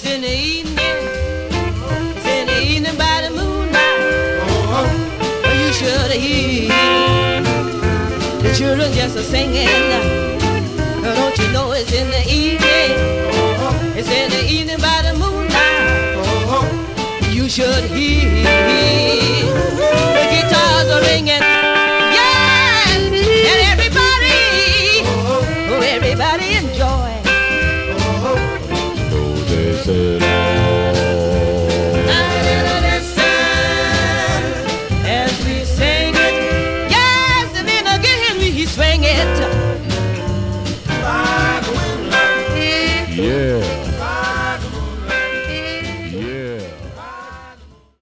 in the evening. It's in the evening by the moonlight. You should hear the children just a singing. Don't you know it's in the evening? It's in the evening by the moonlight. You should hear the guitars are ringing.